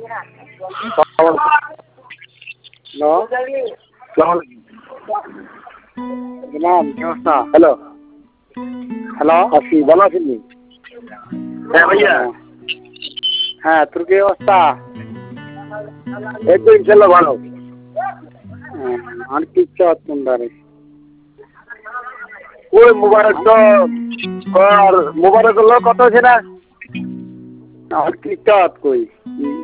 Hello hello hello আসি ভালো আছেন? হ্যাঁ ভাইয়া। হ্যাঁ, তোর কি অবস্থা? এই তো ইনশাল্লাহ ভালো। আর কি চাচ্ছেন? ওই মোবারক তো মোবারক হলো কত হয়েছে না? আর কি চাত কই